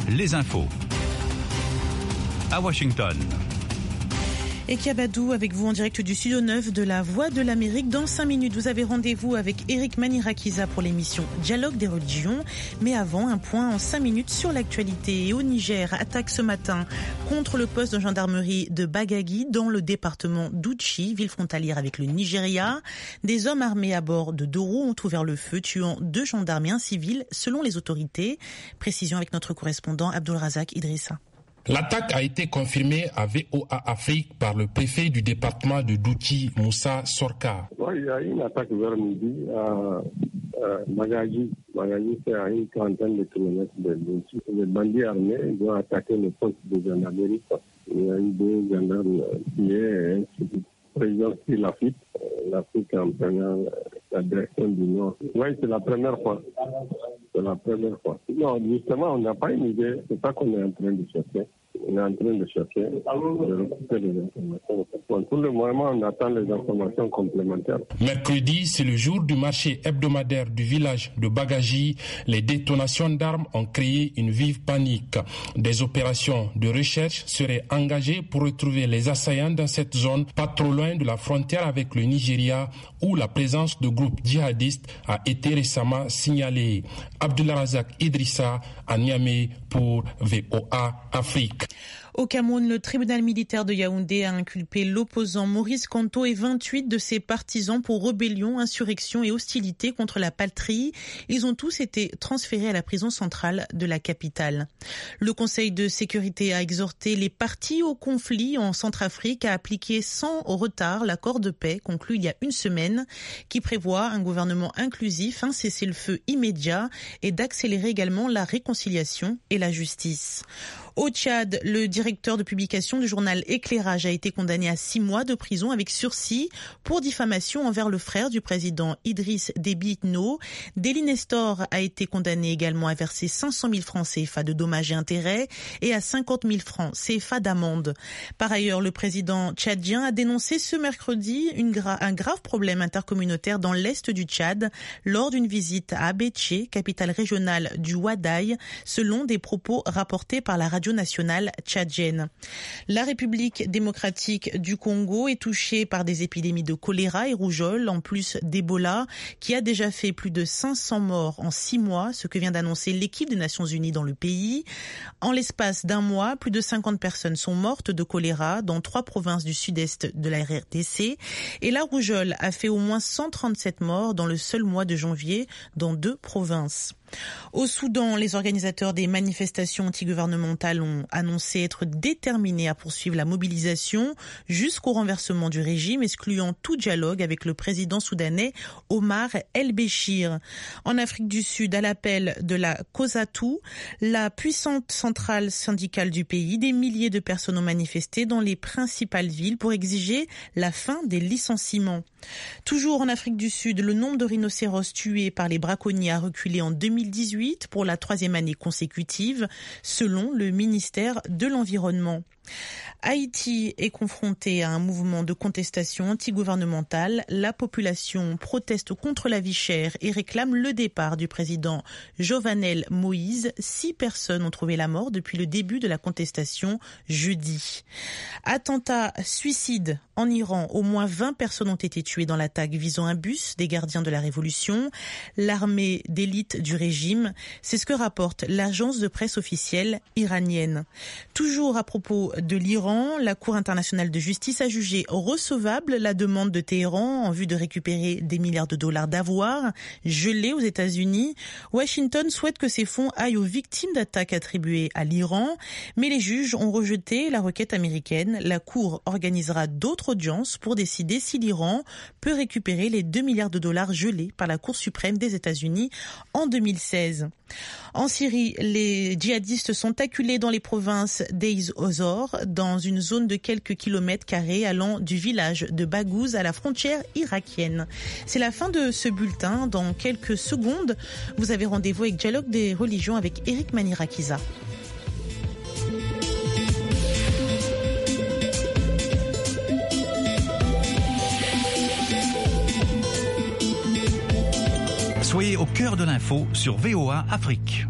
les infos. À Washington. Et Kiabadou avec vous en direct du studio 9 de la Voix de l'Amérique. Dans 5 minutes, vous avez rendez-vous avec Eric Manirakiza pour l'émission Dialogue des religions. Mais avant, un point en 5 minutes sur l'actualité. Et au Niger, attaque ce matin contre le poste de gendarmerie de Bagagi dans le département d'Ouchi, ville frontalière avec le Nigeria. Des hommes armés à bord de 2 roues ont ouvert le feu, tuant 2 gendarmes et un civil, selon les autorités. Précision avec notre correspondant Abdulrazak Idrissa. L'attaque a été confirmée à VOA Afrique par le préfet du département de Douchi, Moussa Sorka. Il y a eu une attaque vers midi à Bagagi. Bagagi, c'est à une trentaine de kilomètres de Douchi. Les bandits armés ont attaqué le poste de gendarmerie. Il y a eu 2 gendarmes tués et un civil. Le président prit l'Afrique en prenant la direction du Nord. Oui, c'est la première fois. Non, justement, on n'a pas une idée. C'est ça qu'on est en train de chercher. On est en train de chercher, de recouper les informations. Pour le moment, on attend les informations complémentaires. Mercredi, c'est le jour du marché hebdomadaire du village de Bagagi. Les détonations d'armes ont créé une vive panique. Des opérations de recherche seraient engagées pour retrouver les assaillants dans cette zone, pas trop loin de la frontière avec le Nigeria, où la présence de groupes djihadistes a été récemment signalée. Abdulrazak Idrissa à Niamey pour VOA Afrique. Au Cameroun, le tribunal militaire de Yaoundé a inculpé l'opposant Maurice Kamto et 28 de ses partisans pour rébellion, insurrection et hostilité contre la patrie. Ils ont tous été transférés à la prison centrale de la capitale. Le Conseil de sécurité a exhorté les parties au conflit en Centrafrique à appliquer sans retard l'accord de paix conclu il y a une semaine qui prévoit un gouvernement inclusif, un cessez-le-feu immédiat et d'accélérer également la réconciliation et la justice. Au Tchad, le directeur de publication du journal Éclairage a été condamné à 6 mois de prison avec sursis pour diffamation envers le frère du président Idriss Déby Itno. Déby Nestor a été condamné également à verser 500 000 francs CFA de dommages et intérêts et à 50 000 francs CFA d'amende. Par ailleurs, le président tchadien a dénoncé ce mercredi un grave problème intercommunautaire dans l'est du Tchad lors d'une visite à Abéché, capitale régionale du Ouadaï, selon des propos rapportés par la radio nationale tchadienne. La République démocratique du Congo est touchée par des épidémies de choléra et rougeole, en plus d'Ebola, qui a déjà fait plus de 500 morts en 6 mois, ce que vient d'annoncer l'équipe des Nations Unies dans le pays. En l'espace d'un mois, plus de 50 personnes sont mortes de choléra dans 3 provinces du sud-est de la RDC, et la rougeole a fait au moins 137 morts dans le seul mois de janvier dans 2 provinces. Au Soudan, les organisateurs des manifestations antigouvernementales ont annoncé être déterminés à poursuivre la mobilisation jusqu'au renversement du régime, excluant tout dialogue avec le président soudanais Omar El-Béchir. En Afrique du Sud, à l'appel de la COSATU, la puissante centrale syndicale du pays, des milliers de personnes ont manifesté dans les principales villes pour exiger la fin des licenciements. Toujours en Afrique du Sud, le nombre de rhinocéros tués par les braconniers a reculé en 2018 pour la 3e année consécutive, selon le ministère de l'Environnement. Haïti est confronté à un mouvement de contestation antigouvernementale. La population proteste contre la vie chère et réclame le départ du président Jovenel Moïse. 6 personnes ont trouvé la mort depuis le début de la contestation jeudi. Attentat suicide en Iran. Au moins 20 personnes ont été tuées dans l'attaque visant un bus des gardiens de la Révolution, l'armée d'élite du régime. C'est ce que rapporte l'agence de presse officielle iranienne. Toujours à propos de l'Iran, la Cour internationale de justice a jugé recevable la demande de Téhéran en vue de récupérer des milliards de dollars d'avoirs gelés aux États-Unis. Washington souhaite que ces fonds aillent aux victimes d'attaques attribuées à l'Iran, mais les juges ont rejeté la requête américaine. La Cour organisera d'autres audiences pour décider si l'Iran peut récupérer les 2 milliards de dollars gelés par la Cour suprême des États-Unis en 2016. En Syrie, les djihadistes sont acculés dans les provinces d'Eiz Ozor, dans une zone de quelques kilomètres carrés allant du village de Baghouz à la frontière irakienne. C'est la fin de ce bulletin. Dans quelques secondes, vous avez rendez-vous avec Dialogue des religions avec Eric Manirakiza. Soyez au cœur de l'info sur VOA Afrique.